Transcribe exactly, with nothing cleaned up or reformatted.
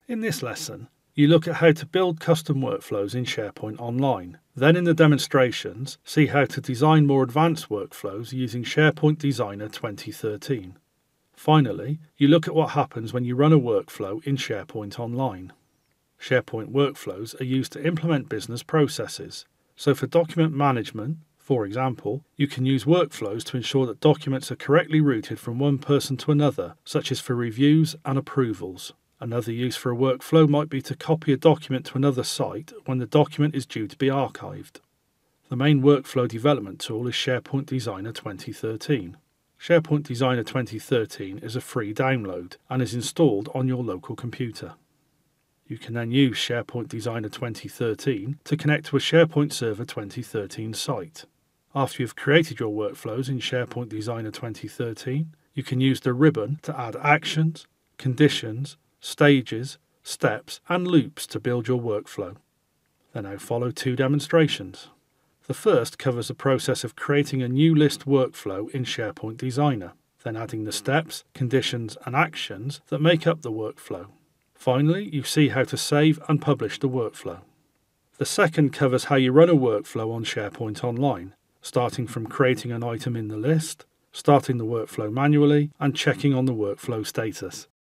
In this lesson, you look at how to build custom workflows in SharePoint Online. Then in the demonstrations, see how to design more advanced workflows using SharePoint Designer twenty thirteen. Finally, you look at what happens when you run a workflow in SharePoint Online. SharePoint workflows are used to implement business processes. So for document management, for example, you can use workflows to ensure that documents are correctly routed from one person to another, such as for reviews and approvals. Another use for a workflow might be to copy a document to another site when the document is due to be archived. The main workflow development tool is SharePoint Designer twenty thirteen. SharePoint Designer twenty thirteen is a free download and is installed on your local computer. You can then use SharePoint Designer twenty thirteen to connect to a SharePoint Server twenty thirteen site. After you've created your workflows in SharePoint Designer twenty thirteen, you can use the ribbon to add actions, conditions, stages, steps and loops to build your workflow. There now follow two demonstrations. The first covers the process of creating a new list workflow in SharePoint Designer, then adding the steps, conditions and actions that make up the workflow. Finally, you see how to save and publish the workflow. The second covers how you run a workflow on SharePoint Online, starting from creating an item in the list, starting the workflow manually and checking on the workflow status.